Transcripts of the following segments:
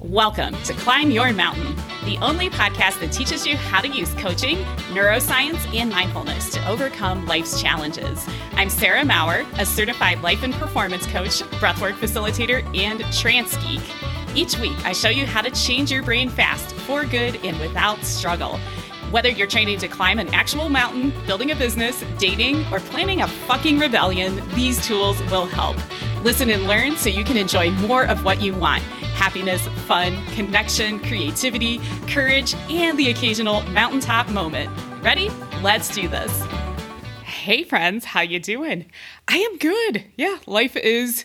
Welcome to Climb Your Mountain, the only podcast that teaches you how to use coaching, neuroscience, and mindfulness to overcome life's challenges. I'm Sarah Maurer, a certified life and performance coach, breathwork facilitator, and trance geek. Each week, I show you how to change your brain fast, for good, and without struggle. Whether you're training to climb an actual mountain, building a business, dating, or planning a fucking rebellion, these tools will help. Listen and learn so you can enjoy more of what you want. Happiness, fun, connection, creativity, courage, and the occasional mountaintop moment. Ready? Let's do this. Hey friends, how you doing? I am good. Yeah, life is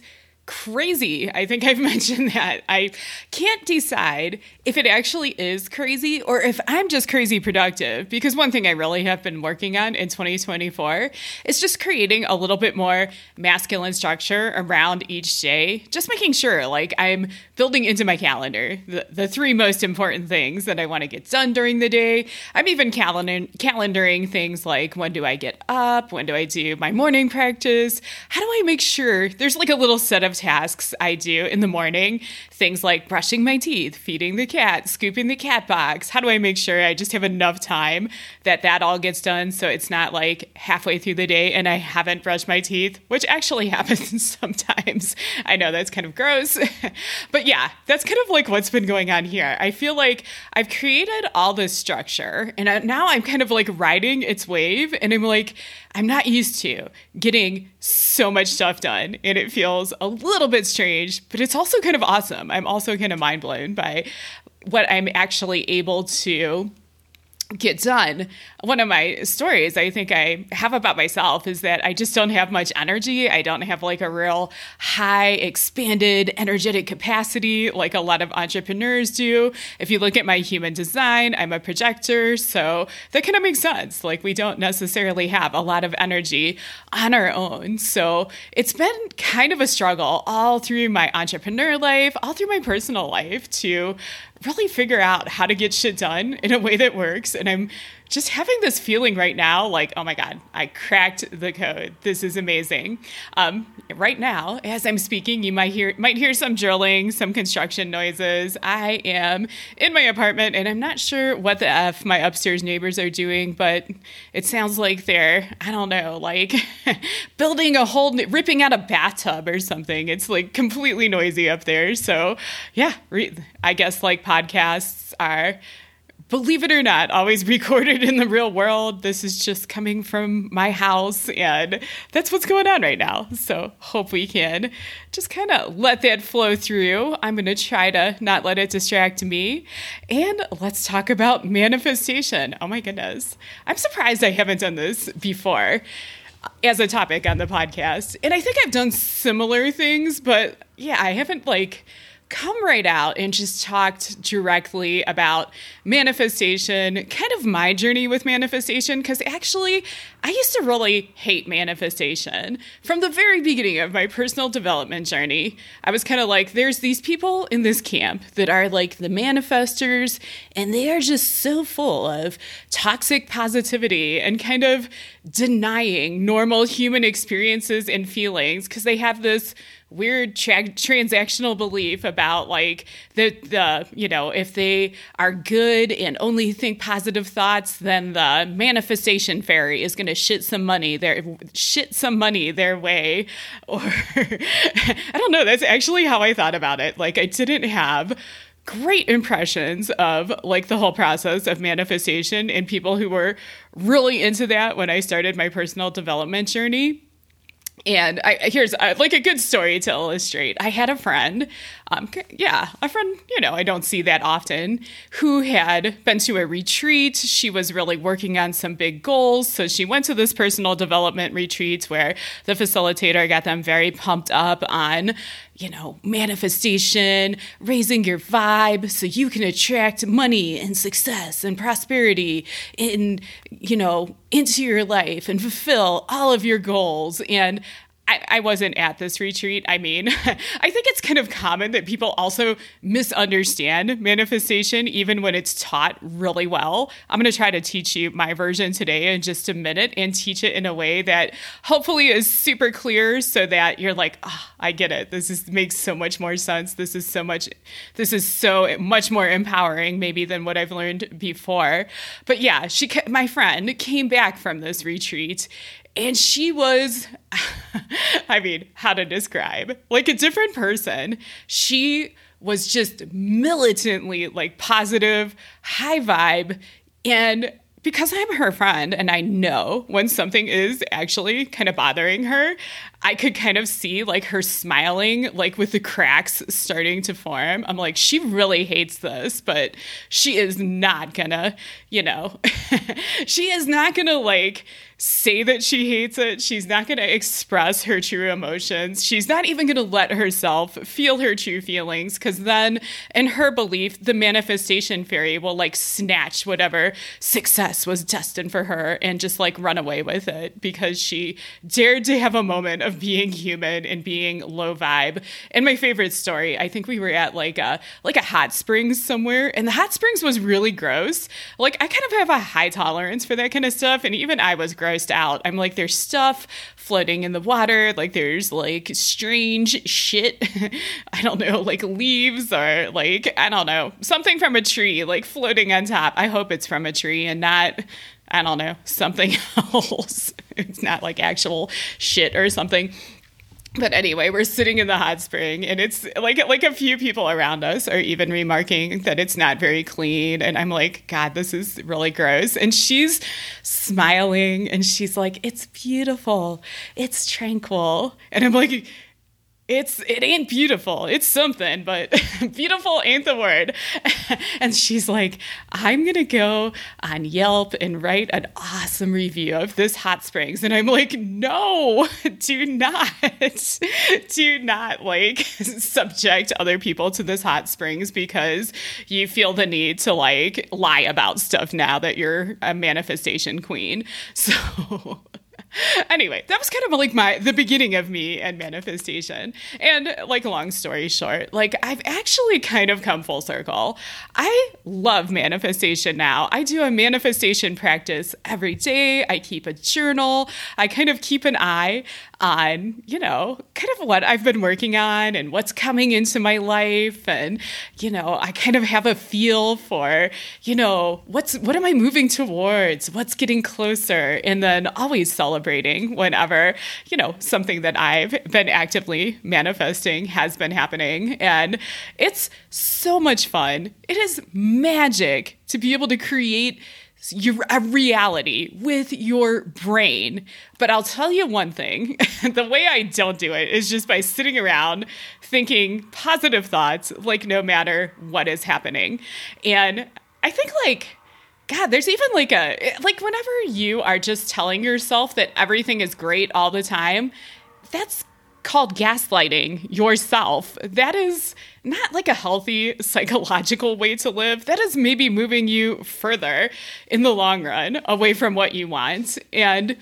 crazy. I think I've mentioned that. I can't decide if it actually is crazy or if I'm just crazy productive, because one thing I really have been working on in 2024 is just creating a little bit more masculine structure around each day, just making sure like I'm building into my calendar the three most important things that I want to get done during the day. I'm even calendaring things like, when do I get up? When do I do my morning practice? How do I make sure there's like a little set of tasks I do in the morning, things like brushing my teeth, feeding the cat, scooping the cat box. How do I make sure I just have enough time that all gets done so it's not like halfway through the day and I haven't brushed my teeth, which actually happens sometimes. I know that's kind of gross, but yeah, that's kind of like what's been going on here. I feel like I've created all this structure and now I'm kind of like riding its wave, and I'm not used to getting so much stuff done, and it feels a little bit strange, but it's also kind of awesome. I'm also kind of mind blown by what I'm actually able to get done. One of my stories I think I have about myself is that I just don't have much energy. I don't have like a real high expanded energetic capacity like a lot of entrepreneurs do. If you look at my human design, I'm a projector, so that kind of makes sense. Like we don't necessarily have a lot of energy on our own. So it's been kind of a struggle all through my entrepreneur life, all through my personal life to really figure out how to get shit done in a way that works. And I'm just having this feeling right now, like, oh my God, I cracked the code. This is amazing. Right now, as I'm speaking, you might hear some drilling, some construction noises. I am in my apartment and I'm not sure what the F my upstairs neighbors are doing, but it sounds like they're, I don't know, like building ripping out a bathtub or something. It's like completely noisy up there. So yeah, I guess like podcasts are, believe it or not, always recorded in the real world. This is just coming from my house, and that's what's going on right now. So hope we can just kind of let that flow through. I'm going to try to not let it distract me. And let's talk about manifestation. Oh my goodness. I'm surprised I haven't done this before as a topic on the podcast. And I think I've done similar things, but yeah, I haven't come right out and just talked directly about manifestation, kind of my journey with manifestation, because actually I used to really hate manifestation. From the very beginning of my personal development journey, I was kind of like, there's these people in this camp that are like the manifestors, and they are just so full of toxic positivity and kind of denying normal human experiences and feelings because they have this weird transactional belief about like the if they are good and only think positive thoughts, then the manifestation fairy is going to shit some money their way. Or I don't know, that's actually how I thought about it. Like I didn't have great impressions of like the whole process of manifestation and people who were really into that when I started my personal development journey. And here's like a good story to illustrate. I had a friend, I don't see that often, who had been to a retreat. She was really working on some big goals. So she went to this personal development retreat where the facilitator got them very pumped up on, manifestation, raising your vibe so you can attract money and success and prosperity into your life and fulfill all of your goals. And I wasn't at this retreat. I mean, I think it's kind of common that people also misunderstand manifestation, even when it's taught really well. I'm going to try to teach you my version today in just a minute and teach it in a way that hopefully is super clear so that you're like, oh, I get it. Makes so much more sense. This is so much more empowering maybe than what I've learned before. But yeah, my friend came back from this retreat. And she was, I mean, how to describe, like a different person. She was just militantly like positive, high vibe. And because I'm her friend and I know when something is actually kind of bothering her, I could kind of see like her smiling, like with the cracks starting to form. I'm like, she really hates this, but she is not gonna, she is not gonna like say that she hates it. She's not going to express her true emotions. She's not even going to let herself feel her true feelings, because then in her belief, the manifestation fairy will like snatch whatever success was destined for her and just like run away with it because she dared to have a moment of being human and being low vibe. And my favorite story, I think we were at like a hot springs somewhere, and the hot springs was really gross. Like I kind of have a high tolerance for that kind of stuff, and even I was grossed out. I'm like, there's stuff floating in the water, like there's like strange shit, I don't know, like leaves or like, I don't know, something from a tree like floating on top. I hope it's from a tree and not, I don't know, something else. It's not like actual shit or something. But anyway, we're sitting in the hot spring, and it's like a few people around us are even remarking that it's not very clean. And I'm like, God, this is really gross. And she's smiling, and she's like, it's beautiful. It's tranquil. And I'm like, it ain't beautiful. It's something, but beautiful ain't the word. And she's like, I'm going to go on Yelp and write an awesome review of this hot springs. And I'm like, no, do not like subject other people to this hot springs because you feel the need to like lie about stuff now that you're a manifestation queen. So anyway, that was kind of like the beginning of me and manifestation. And like, long story short, like I've actually kind of come full circle. I love manifestation now. I do a manifestation practice every day. I keep a journal. I kind of keep an eye on, kind of what I've been working on and what's coming into my life. And, I kind of have a feel for, what am I moving towards? What's getting closer? And then always celebrating whenever, something that I've been actively manifesting has been happening. And it's so much fun. It is magic to be able to create a reality with your brain. But I'll tell you one thing, the way I don't do it is just by sitting around thinking positive thoughts, like no matter what is happening. And I think God, there's even whenever you are just telling yourself that everything is great all the time, that's called gaslighting yourself. That is not like a healthy psychological way to live. That is maybe moving you further in the long run away from what you want. And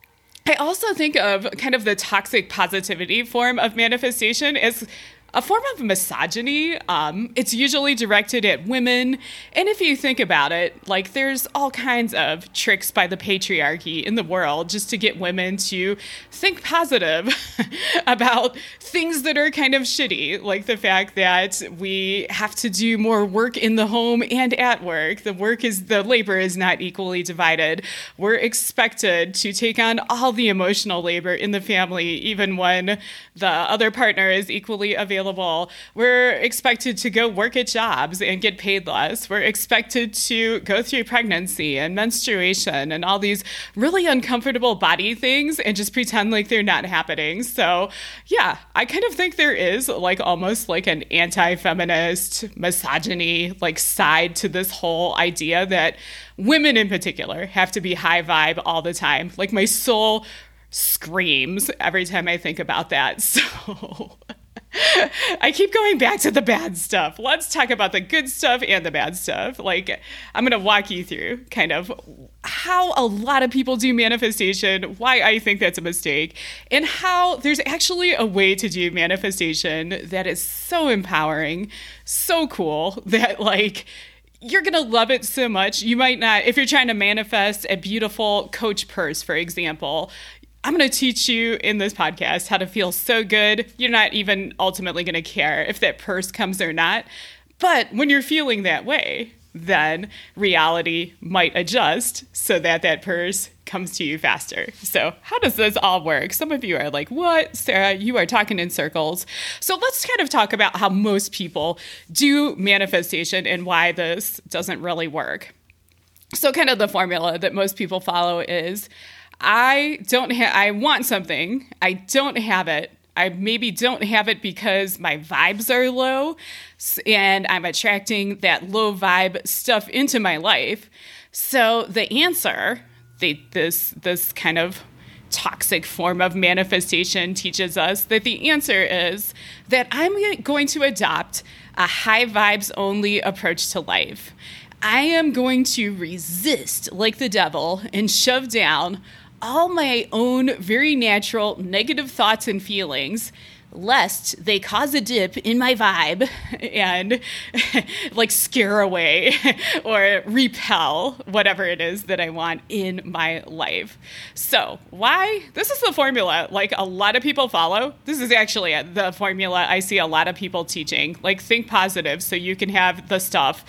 I also think of kind of the toxic positivity form of manifestation as a form of misogyny. It's usually directed at women. And if you think about it, there's all kinds of tricks by the patriarchy in the world just to get women to think positive about things that are kind of shitty, like the fact that we have to do more work in the home and at work. The labor is not equally divided. We're expected to take on all the emotional labor in the family, even when the other partner is equally available. We're expected to go work at jobs and get paid less. We're expected to go through pregnancy and menstruation and all these really uncomfortable body things and just pretend like they're not happening. So yeah, I kind of think there is almost an anti-feminist misogyny side to this whole idea that women in particular have to be high vibe all the time. My soul screams every time I think about that. So I keep going back to the bad stuff. Let's talk about the good stuff and the bad stuff. Like, I'm going to walk you through kind of how a lot of people do manifestation, why I think that's a mistake, and how there's actually a way to do manifestation that is so empowering, so cool that, like, you're going to love it so much. You might not, if you're trying to manifest a beautiful Coach purse, for example, I'm going to teach you in this podcast how to feel so good. You're not even ultimately going to care if that purse comes or not. But when you're feeling that way, then reality might adjust so that that purse comes to you faster. So how does this all work? Some of you are like, what, Sarah, you are talking in circles. So let's kind of talk about how most people do manifestation and why this doesn't really work. So kind of the formula that most people follow is, I want something. I don't have it. I maybe don't have it because my vibes are low and I'm attracting that low vibe stuff into my life. So the answer, this kind of toxic form of manifestation teaches us that the answer is that I'm going to adopt a high vibes only approach to life. I am going to resist like the devil and shove down all my own very natural negative thoughts and feelings, lest they cause a dip in my vibe and like scare away or repel whatever it is that I want in my life. So why? This is the formula like a lot of people follow. This is actually the formula I see a lot of people teaching, like think positive so you can have the stuff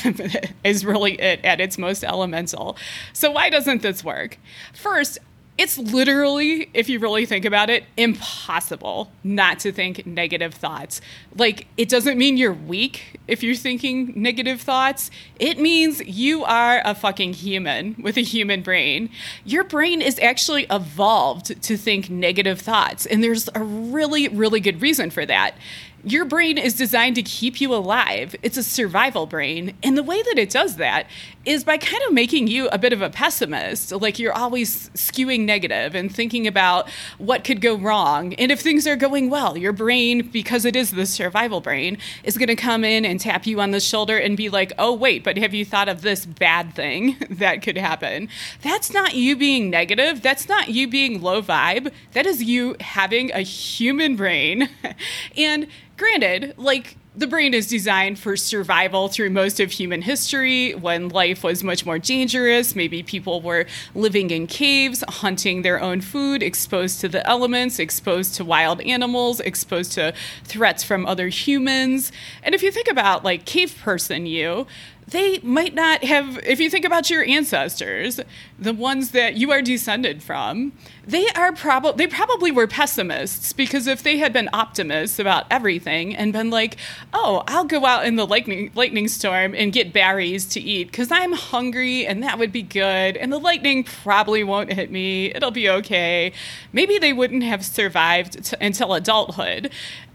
is really it at its most elemental. So why doesn't this work? First, it's literally, if you really think about it, impossible not to think negative thoughts. Like, it doesn't mean you're weak if you're thinking negative thoughts. It means you are a fucking human with a human brain. Your brain is actually evolved to think negative thoughts, and there's a really, really good reason for that. Your brain is designed to keep you alive. It's a survival brain. And the way that it does that is by kind of making you a bit of a pessimist. Like you're always skewing negative and thinking about what could go wrong. And if things are going well, your brain, because it is the survival brain, is going to come in and tap you on the shoulder and be like, oh, wait, but have you thought of this bad thing that could happen? That's not you being negative. That's not you being low vibe. That is you having a human brain. And granted, like the brain is designed for survival through most of human history when life was much more dangerous. Maybe people were living in caves, hunting their own food, exposed to the elements, exposed to wild animals, exposed to threats from other humans. And if you think about like cave person they might not have, if you think about your ancestors, the ones that you are descended from, they probably were pessimists, because if they had been optimists about everything and been like, oh, I'll go out in the lightning storm and get berries to eat because I'm hungry and that would be good, and the lightning probably won't hit me, it'll be okay. Maybe they wouldn't have survived until adulthood.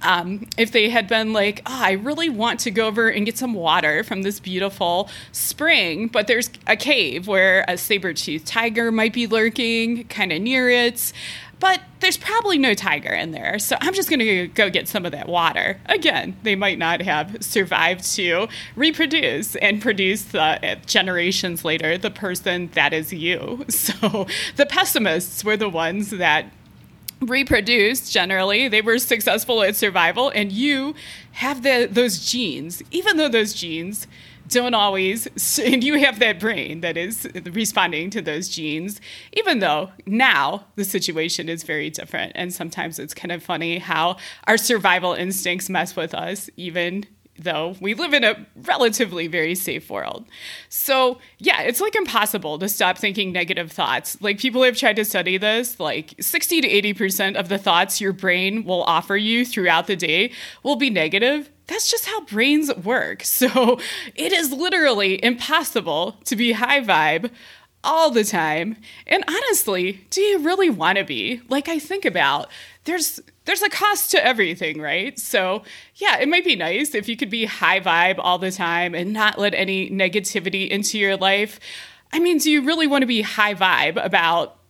If they had been like, oh, I really want to go over and get some water from this beautiful spring, but there's a cave where a saber-toothed tiger might be lurking kind of near it, but there's probably no tiger in there, so I'm just going to go get some of that water. Again, they might not have survived to reproduce and produce generations later the person that is you. So the pessimists were the ones that reproduced. Generally, they were successful at survival, and you have those genes, even though those genes don't always, and you have that brain that is responding to those genes, even though now the situation is very different. And sometimes it's kind of funny how our survival instincts mess with us, even though we live in a relatively very safe world. So yeah, it's like impossible to stop thinking negative thoughts. Like people have tried to study this, like 60 to 80% of the thoughts your brain will offer you throughout the day will be negative. That's just how brains work. So it is literally impossible to be high vibe all the time. And honestly, do you really want to be? Like I think about, there's a cost to everything, right? So yeah, it might be nice if you could be high vibe all the time and not let any negativity into your life. I mean, do you really want to be high vibe about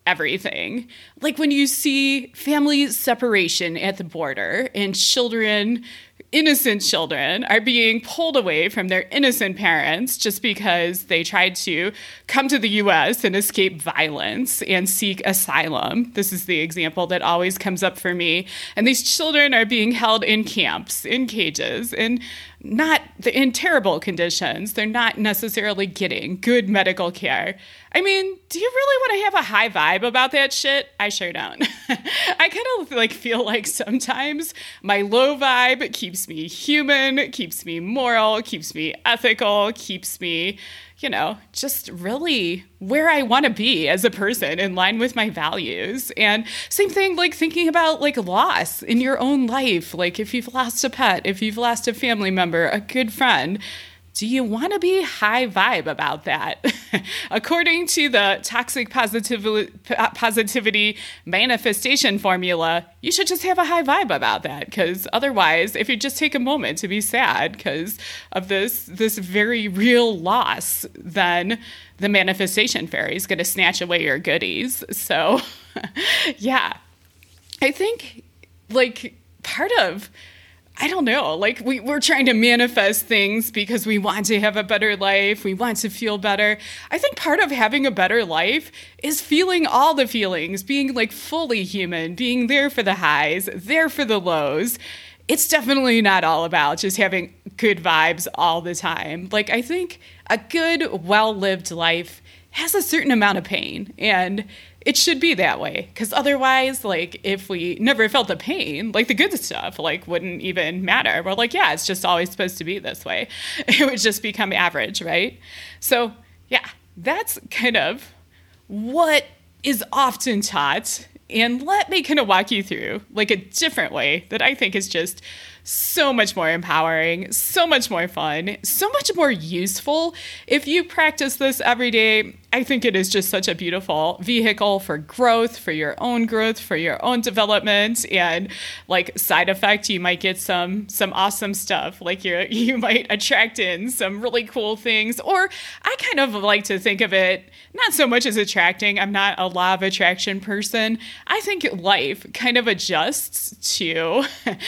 everything. Like when you see family separation at the border and children, innocent children, are being pulled away from their innocent parents just because they tried to come to the U.S. and escape violence and seek asylum. This is the example that always comes up for me. And these children are being held in camps, in cages, and not in terrible conditions. They're not necessarily getting good medical care. I mean, do you really want to have a high vibe about that shit? I sure don't. I kind of like feel like sometimes my low vibe keeps me human, keeps me moral, keeps me ethical, keeps me, just really where I want to be as a person, in line with my values. And same thing, like thinking about like loss in your own life. Like if you've lost a pet, if you've lost a family member, a good friend, do you want to be high vibe about that? According to the toxic positivity manifestation formula, you should just have a high vibe about that. Because otherwise, if you just take a moment to be sad because of this very real loss, then the manifestation fairy is going to snatch away your goodies. So, yeah, I think like part of, I don't know, like we're trying to manifest things because we want to have a better life. We want to feel better. I think part of having a better life is feeling all the feelings, being like fully human, being there for the highs, there for the lows. It's definitely not all about just having good vibes all the time. Like I think a good, well-lived life has a certain amount of pain, and it should be that way, because otherwise, like, if we never felt the pain, like, the good stuff, like, wouldn't even matter. We're like, yeah, it's just always supposed to be this way. It would just become average, right? So, yeah, that's kind of what is often taught. And let me kind of walk you through, like, a different way that I think is just so much more empowering, so much more fun, so much more useful. If you practice this every day, I think it is just such a beautiful vehicle for growth, for your own development, and like side effect, you might get some awesome stuff. Like you might attract in some really cool things. Or I kind of like to think of it not so much as attracting. I'm not a law of attraction person. I think life kind of adjusts to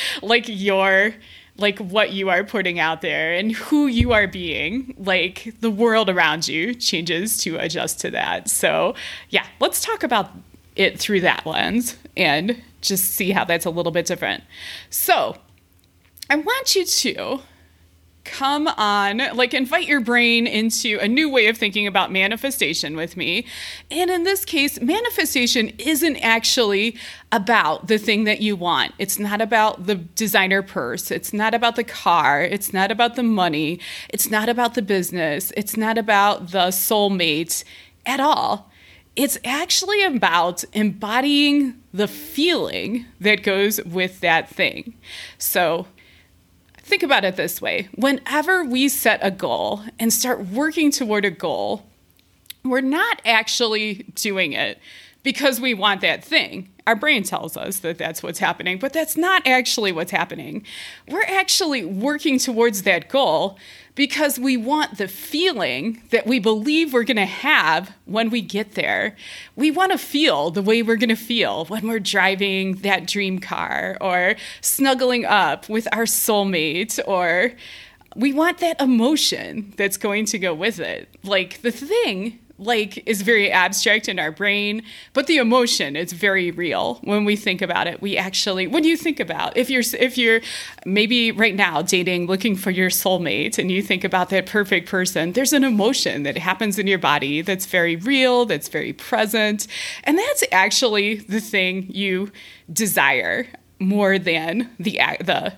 like what you are putting out there and who you are being. Like the world around you changes to adjust to that. So yeah, let's talk about it through that lens and just see how that's a little bit different. So I want you to come on, like invite your brain into a new way of thinking about manifestation with me. And in this case, manifestation isn't actually about the thing that you want. It's not about the designer purse. It's not about the car. It's not about the money. It's not about the business. It's not about the soulmate at all. It's actually about embodying the feeling that goes with that thing. So think about it this way. Whenever we set a goal and start working toward a goal, we're not actually doing it because we want that thing. Our brain tells us that that's what's happening, but that's not actually what's happening. We're actually working towards that goal because we want the feeling that we believe we're going to have when we get there. We want to feel the way we're going to feel when we're driving that dream car or snuggling up with our soulmate, or we want that emotion that's going to go with it. Like the thing is very abstract in our brain, but the emotion is very real when we think about it. When you think about, if you're maybe right now dating, looking for your soulmate, and you think about that perfect person, there's an emotion that happens in your body that's very real, that's very present, and that's actually the thing you desire more than the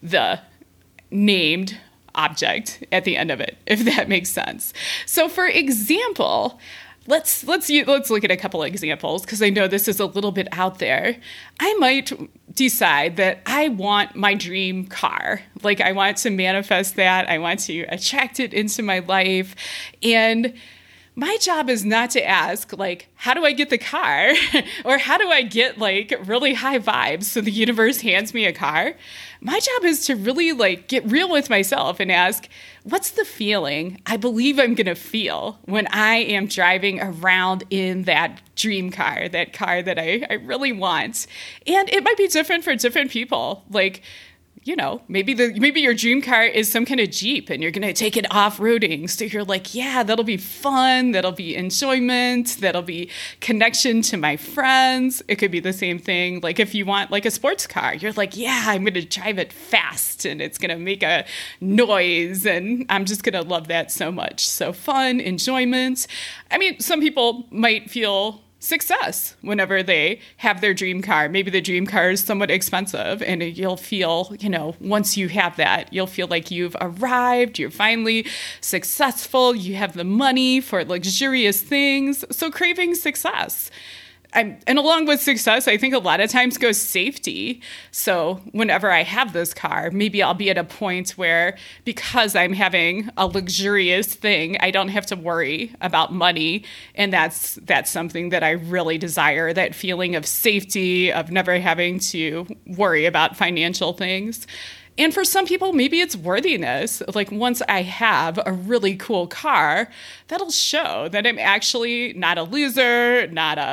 named object at the end of it, if that makes sense. So for example, let's look at a couple of examples, because I know this is a little bit out there. I might decide that I want my dream car. Like I want to manifest that. I want to attract it into my life. And my job is not to ask, like, how do I get the car? Or how do I get, like, really high vibes so the universe hands me a car? My job is to really, like, get real with myself and ask, what's the feeling I believe I'm going to feel when I am driving around in that dream car, that car that I really want? And it might be different for different people. Like, you know, maybe your dream car is some kind of Jeep and you're going to take it off-roading. So you're like, yeah, that'll be fun. That'll be enjoyment. That'll be connection to my friends. It could be the same thing. Like if you want like a sports car, you're like, yeah, I'm going to drive it fast and it's going to make a noise and I'm just going to love that so much. So fun, enjoyment. I mean, some people might feel success whenever they have their dream car. Maybe the dream car is somewhat expensive and you'll feel, you know, once you have that, you'll feel like you've arrived, you're finally successful, you have the money for luxurious things. So craving success. And along with success, I think a lot of times goes safety. So whenever I have this car, maybe I'll be at a point where because I'm having a luxurious thing, I don't have to worry about money. And that's something that I really desire, that feeling of safety, of never having to worry about financial things. And for some people, maybe it's worthiness. Like once I have a really cool car, that'll show that I'm actually not a loser,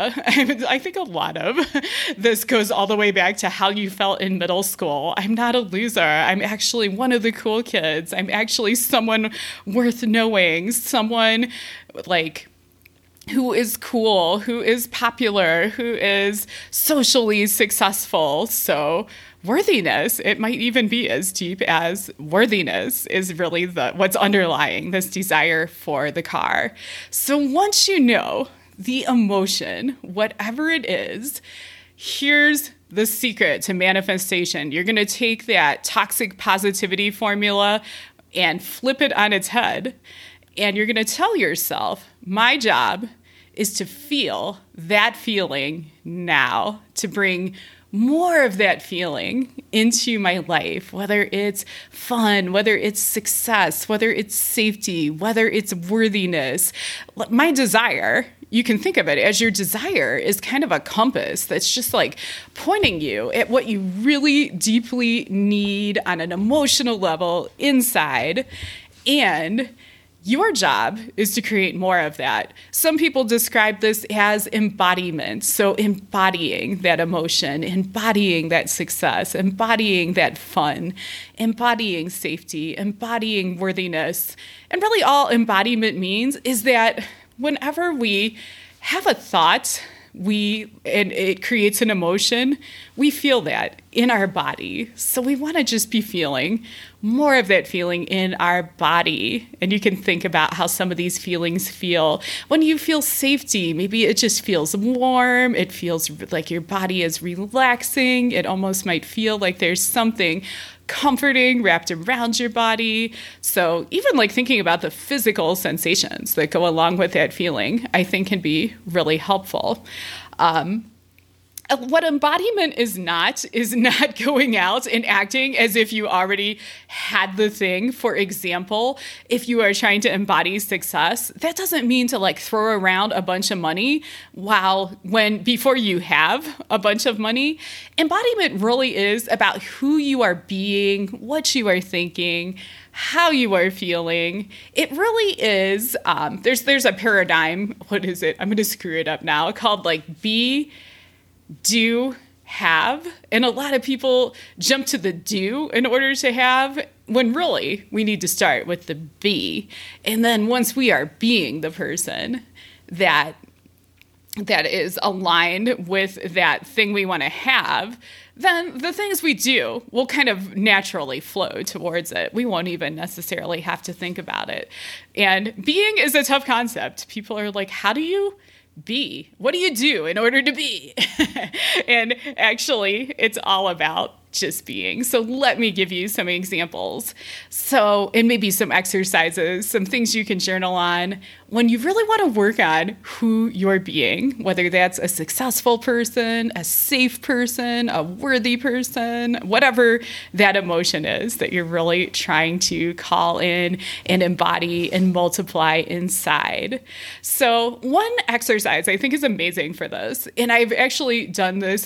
I think a lot of this goes all the way back to how you felt in middle school. I'm not a loser. I'm actually one of the cool kids. I'm actually someone worth knowing, someone like who is cool, who is popular, who is socially successful. So worthiness, it might even be as deep as worthiness is really what's underlying this desire for the car. So once you know the emotion, whatever it is, here's the secret to manifestation. You're going to take that toxic positivity formula and flip it on its head. And you're going to tell yourself, my job is to feel that feeling now, to bring more of that feeling into my life, whether it's fun, whether it's success, whether it's safety, whether it's worthiness. My desire, you can think of it as your desire is kind of a compass that's just like pointing you at what you really deeply need on an emotional level inside. And your job is to create more of that. Some people describe this as embodiment. So embodying that emotion, embodying that success, embodying that fun, embodying safety, embodying worthiness. And really all embodiment means is that whenever we have a thought, and it creates an emotion, we feel that in our body. So we want to just be feeling more of that feeling in our body. And you can think about how some of these feelings feel. When you feel safety, maybe it just feels warm. It feels like your body is relaxing. It almost might feel like there's something comforting wrapped around your body. So even like thinking about the physical sensations that go along with that feeling, I think can be really helpful. What embodiment is not going out and acting as if you already had the thing. For example, if you are trying to embody success, that doesn't mean to like throw around a bunch of money before you have a bunch of money. Embodiment really is about who you are being, what you are thinking, how you are feeling. It really is, there's a paradigm, what is it? I'm going to screw it up now, called like be, do, have. And a lot of people jump to the do in order to have, when really we need to start with the be. And then once we are being the person that is aligned with that thing we want to have, then the things we do will kind of naturally flow towards it. We won't even necessarily have to think about it. And being is a tough concept. People are like, how do you be? What do you do in order to be? And actually, it's all about just being. So let me give you some examples. So, and maybe some exercises, some things you can journal on when you really want to work on who you're being, whether that's a successful person, a safe person, a worthy person, whatever that emotion is that you're really trying to call in and embody and multiply inside. So one exercise I think is amazing for this, and I've actually done this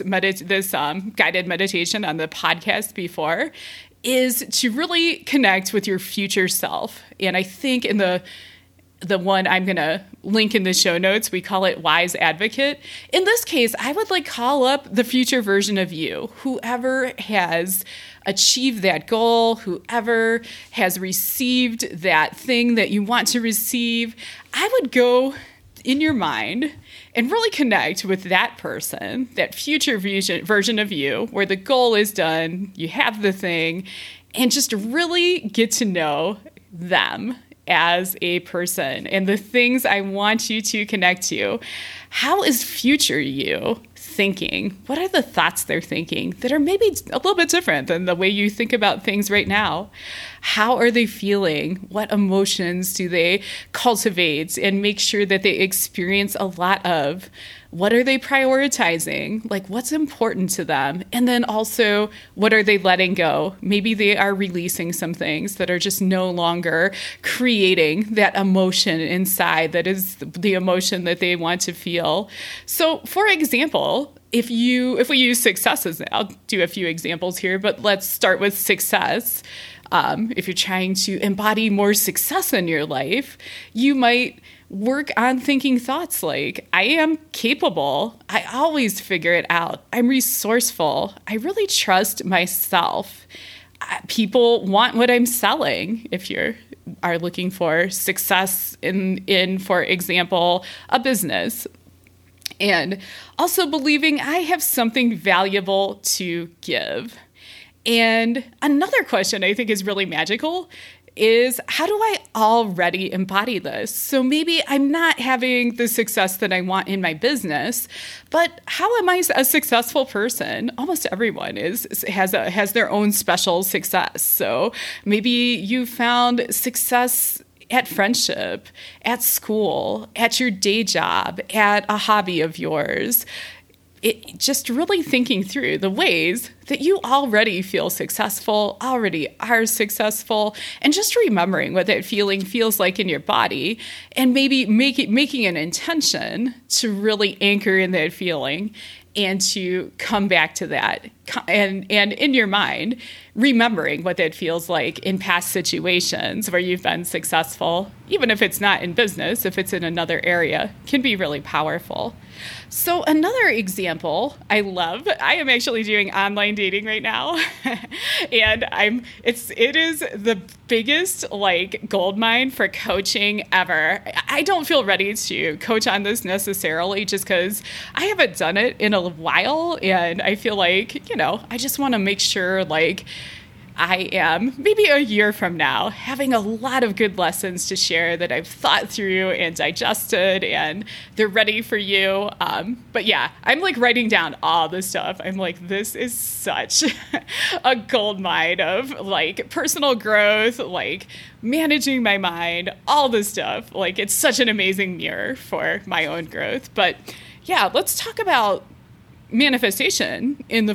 guided meditation on the podcast before, is to really connect with your future self. And I think in the one I'm going to link in the show notes, we call it Wise Advocate. In this case, I would call up the future version of you, whoever has achieved that goal, whoever has received that thing that you want to receive. I would go in your mind and really connect with that person, that future version of you, where the goal is done, you have the thing, and just really get to know them as a person and the things I want you to connect to. How is future you thinking? What are the thoughts they're thinking that are maybe a little bit different than the way you think about things right now? How are they feeling? What emotions do they cultivate and make sure that they experience a lot of? What are they prioritizing? What's important to them? And then also, what are they letting go? Maybe they are releasing some things that are just no longer creating that emotion inside that is the emotion that they want to feel. So, for example, if we use successes, I'll do a few examples here, but let's start with success. If you're trying to embody more success in your life, you might work on thinking thoughts like, I am capable. I always figure it out. I'm resourceful. I really trust myself. People want what I'm selling. If you are looking for success in, for example, a business. And also believing I have something valuable to give. And another question I think is really magical is, how do I already embody this? So maybe I'm not having the success that I want in my business, but how am I a successful person? Almost everyone has their own special success. So maybe you found success at friendship, at school, at your day job, at a hobby of yours. Just really thinking through the ways that you already feel successful, already are successful, and just remembering what that feeling feels like in your body, and maybe making an intention to really anchor in that feeling and to come back to that. And in your mind, remembering what that feels like in past situations where you've been successful, even if it's not in business, if it's in another area, can be really powerful. So another example I love, I am actually doing online dating right now. And it is the biggest gold mine for coaching ever. I don't feel ready to coach on this necessarily just because I haven't done it in a while. And I feel I just want to make sure I am, maybe a year from now, having a lot of good lessons to share that I've thought through and digested, and they're ready for you. But yeah, I'm writing down all this stuff. I'm this is such a gold mine of personal growth, managing my mind, all this stuff. It's such an amazing mirror for my own growth. But yeah, let's talk about manifestation in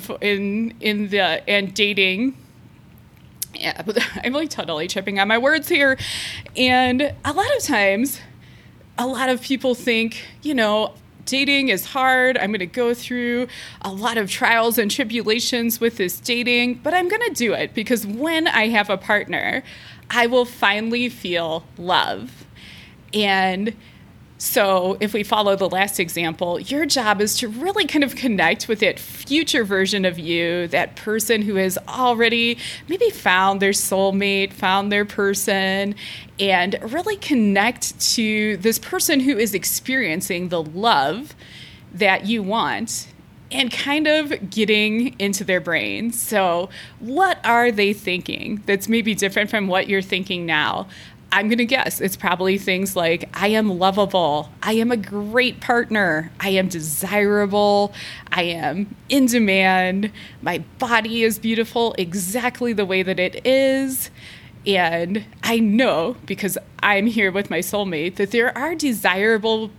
dating. Yeah, I'm totally tripping on my words here. And a lot of times, a lot of people think, dating is hard. I'm going to go through a lot of trials and tribulations with this dating, but I'm going to do it because when I have a partner, I will finally feel love. And so if we follow the last example, your job is to really kind of connect with that future version of you, that person who has already maybe found their soulmate, found their person, and really connect to this person who is experiencing the love that you want and kind of getting into their brain. So what are they thinking that's maybe different from what you're thinking now? I'm going to guess it's probably things like, I am lovable, I am a great partner, I am desirable, I am in demand, my body is beautiful exactly the way that it is. And I know, because I'm here with my soulmate, that there are desirable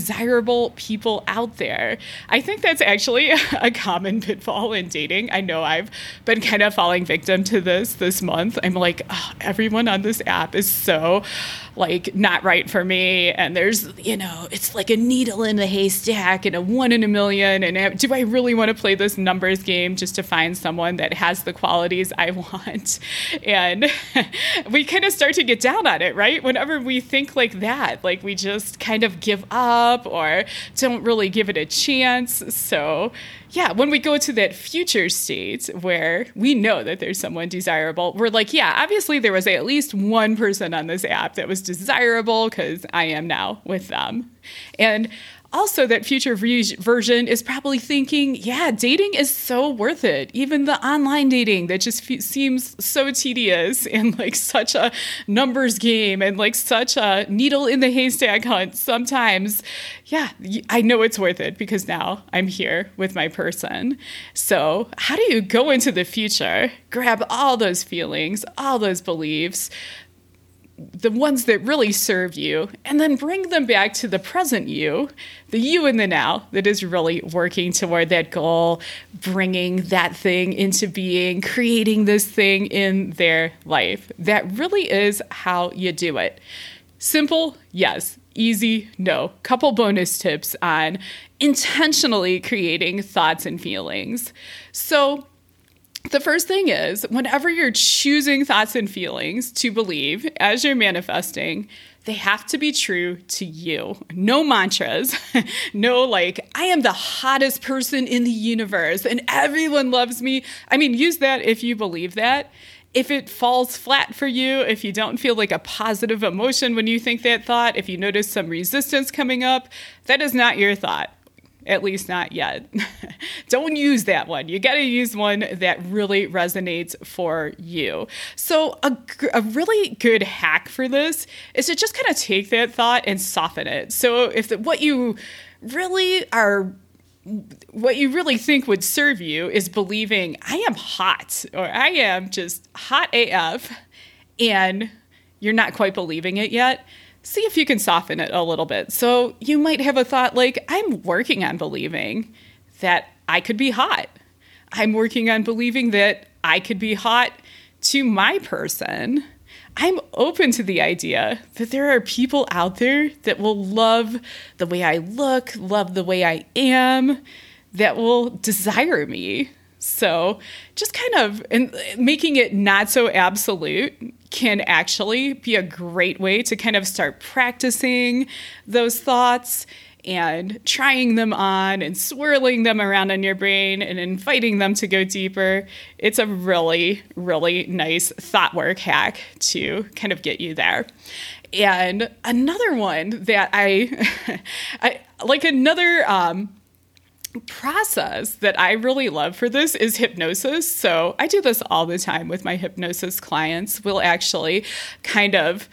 people out there. I think that's actually a common pitfall in dating. I know I've been kind of falling victim to this month. I'm like, oh, everyone on this app is so like not right for me. And there's, it's like a needle in a haystack and a 1 in a million. And do I really want to play this numbers game just to find someone that has the qualities I want? And we kind of start to get down on it, right? Whenever we think like that, like we just kind of give up or don't really give it a chance. So yeah, when we go to that future state where we know that there's someone desirable, we're like, yeah, obviously there was at least one person on this app that was desirable because I am now with them. And also, that future version is probably thinking, yeah, dating is so worth it. Even the online dating that just seems so tedious and like such a numbers game and like such a needle in the haystack hunt sometimes. Yeah, I know it's worth it because now I'm here with my person. So how do you go into the future, grab all those feelings, all those beliefs, the ones that really serve you, and then bring them back to the present you, the you in the now that is really working toward that goal, bringing that thing into being, creating this thing in their life. That really is how you do it. Simple, yes. Easy, no. Couple bonus tips on intentionally creating thoughts and feelings. So the first thing is, whenever you're choosing thoughts and feelings to believe as you're manifesting, they have to be true to you. No mantras. No, like, I am the hottest person in the universe and everyone loves me. I mean, use that if you believe that. If it falls flat for you, if you don't feel like a positive emotion when you think that thought, if you notice some resistance coming up, that is not your thought. At least not yet. Don't use that one. You got to use one that really resonates for you. So a really good hack for this is to just kind of take that thought and soften it. So if what you really think would serve you is believing I am hot or I am just hot AF and you're not quite believing it yet, see if you can soften it a little bit. So you might have a thought like, I'm working on believing that I could be hot. I'm working on believing that I could be hot to my person. I'm open to the idea that there are people out there that will love the way I look, love the way I am, that will desire me. So just kind of making it not so absolute can actually be a great way to kind of start practicing those thoughts and trying them on and swirling them around in your brain and inviting them to go deeper. It's a really, really nice thought work hack to kind of get you there. And another one that I like another process that I really love for this is hypnosis. So I do this all the time with my hypnosis clients. We'll actually kind of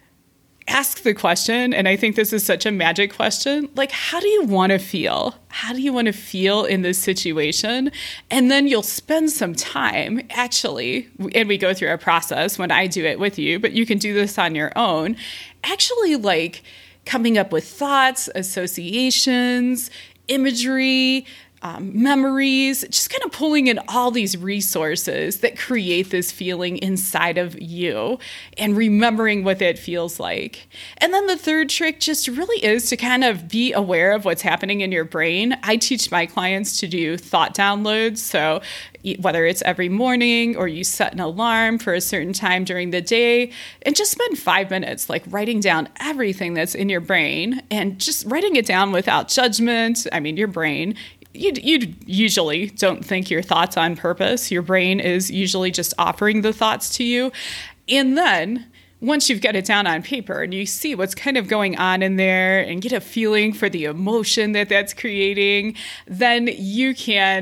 ask the question, and I think this is such a magic question, like, how do you want to feel? How do you want to feel in this situation? And then you'll spend some time actually, and we go through a process when I do it with you, but you can do this on your own, actually like coming up with thoughts, associations, imagery, memories, just kind of pulling in all these resources that create this feeling inside of you and remembering what that feels like. And then the third trick just really is to kind of be aware of what's happening in your brain. I teach my clients to do thought downloads. So whether it's every morning or you set an alarm for a certain time during the day, and just spend 5 minutes like writing down everything that's in your brain and just writing it down without judgment. I mean, your brain, you usually don't think your thoughts on purpose. Your brain is usually just offering the thoughts to you. And then once you've got it down on paper and you see what's kind of going on in there and get a feeling for the emotion that that's creating, then you can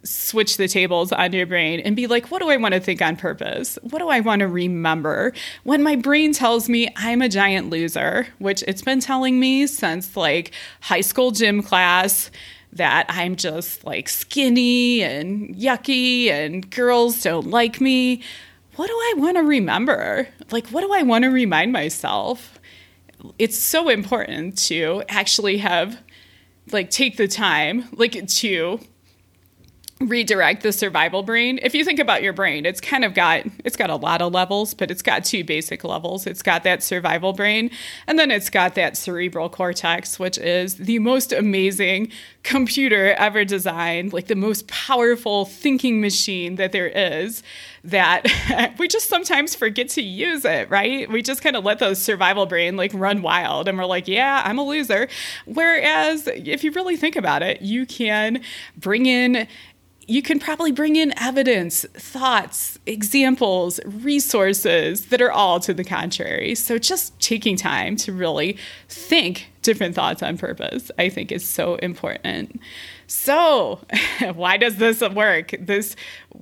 switch the tables on your brain and be like, what do I want to think on purpose? What do I want to remember? When my brain tells me I'm a giant loser, which it's been telling me since like high school gym class, that I'm just like skinny and yucky and girls don't like me. What do I want to remember? Like, what do I want to remind myself? It's so important to actually take the time, to redirect the survival brain. If you think about your brain, it's got a lot of levels, but it's got two basic levels. It's got that survival brain, and then it's got that cerebral cortex, which is the most amazing computer ever designed, like the most powerful thinking machine that there is, that we just sometimes forget to use it, right? We just kind of let the survival brain run wild, and we're like, yeah, I'm a loser. Whereas if you really think about it, you can probably bring in evidence, thoughts, examples, resources that are all to the contrary. So just taking time to really think different thoughts on purpose, I think, is so important. So why does this work? This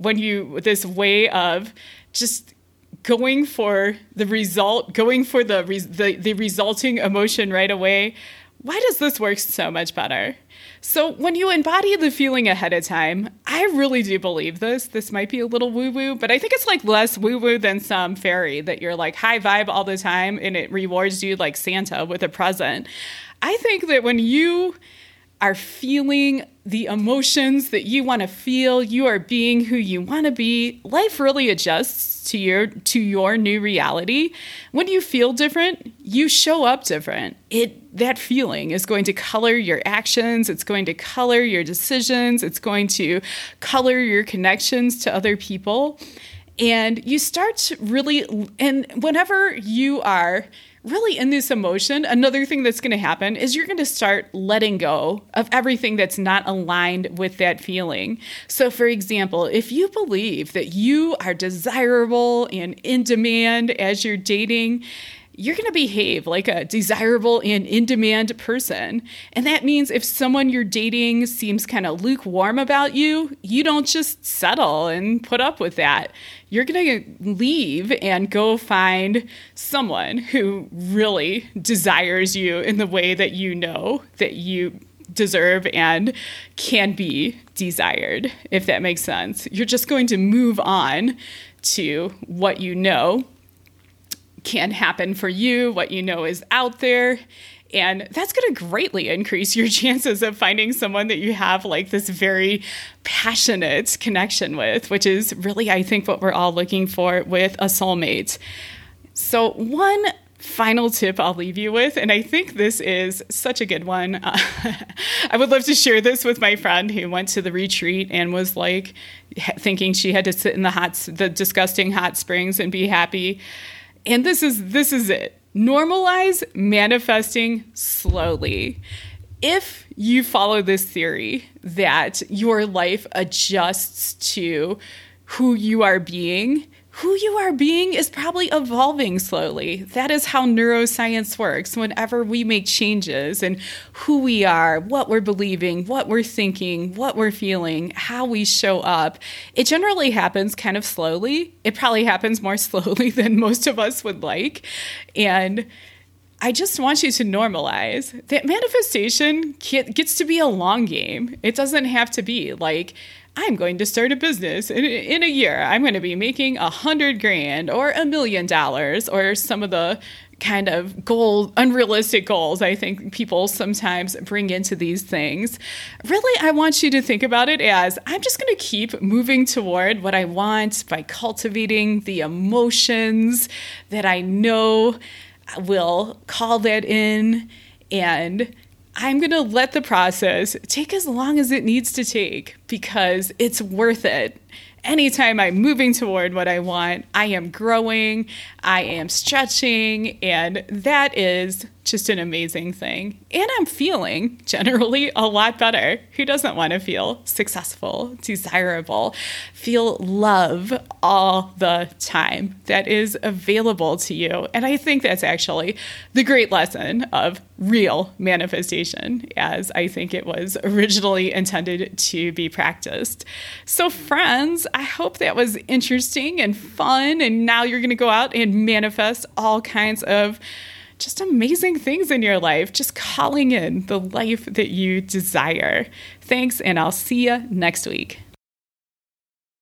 way of just going for the result, going for the resulting emotion right away. Why does this work so much better? So when you embody the feeling ahead of time, I really do believe this. This might be a little woo-woo, but I think it's less woo-woo than some fairy that you're high vibe all the time and it rewards you like Santa with a present. I think that when you are feeling the emotions that you want to feel, you are being who you want to be, life really adjusts to your new reality. When you feel different, you show up different. That feeling is going to color your actions, it's going to color your decisions, it's going to color your connections to other people. And you start to really, and whenever you are really in this emotion, another thing that's going to happen is you're going to start letting go of everything that's not aligned with that feeling. So for example, if you believe that you are desirable and in demand as you're dating, you're going to behave like a desirable and in-demand person. And that means if someone you're dating seems kind of lukewarm about you, you don't just settle and put up with that. You're going to leave and go find someone who really desires you in the way that you know that you deserve and can be desired, if that makes sense. You're just going to move on to what you know can happen for you, what you know is out there. And that's going to greatly increase your chances of finding someone that you have this very passionate connection with, which is really, I think, what we're all looking for with a soulmate. So one final tip I'll leave you with, and I think this is such a good one. I would love to share this with my friend who went to the retreat and was thinking she had to sit in the disgusting hot springs and be happy. And this is it. Normalize manifesting slowly. If you follow this theory that your life adjusts to who you are being is probably evolving slowly. That is how neuroscience works. Whenever we make changes in who we are, what we're believing, what we're thinking, what we're feeling, how we show up, it generally happens kind of slowly. It probably happens more slowly than most of us would like. And I just want you to normalize that manifestation gets to be a long game. It doesn't have to be I'm going to start a business in a year. I'm going to be making $100,000 or $1 million or some of the kind of unrealistic goals I think people sometimes bring into these things. Really, I want you to think about it as I'm just going to keep moving toward what I want by cultivating the emotions that I know will call that in, and I'm going to let the process take as long as it needs to take because it's worth it. Anytime I'm moving toward what I want, I am growing, I am stretching, and that is just an amazing thing. And I'm feeling generally a lot better. Who doesn't want to feel successful, desirable, feel love all the time that is available to you? And I think that's actually the great lesson of real manifestation as I think it was originally intended to be practiced. So friends, I hope that was interesting and fun. And now you're going to go out and manifest all kinds of just amazing things in your life, just calling in the life that you desire. Thanks, and I'll see you next week.